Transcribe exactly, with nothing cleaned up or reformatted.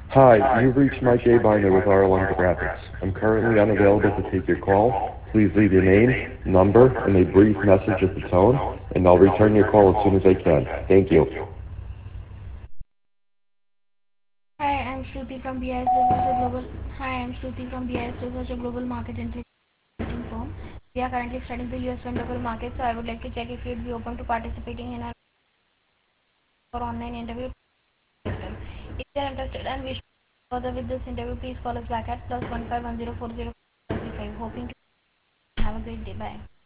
Hi, you've reached Mike A. Binder with R one Graphics. I'm currently unavailable to take your call. Please leave your name, number, and a brief message at the tone, and I'll return your call as soon as I can. Thank you. Hi, I'm Shruti from B I S Research, a global. Hi, I'm Shruti from B I S Research, a global market intelligence firm. We are currently studying the U S and local market, so I would like to check if you'd be open to participating in our online interview. If you're interested and wish further with this interview, please call us back at plus one five one zero four zero three five. Hoping to have a great day. Bye.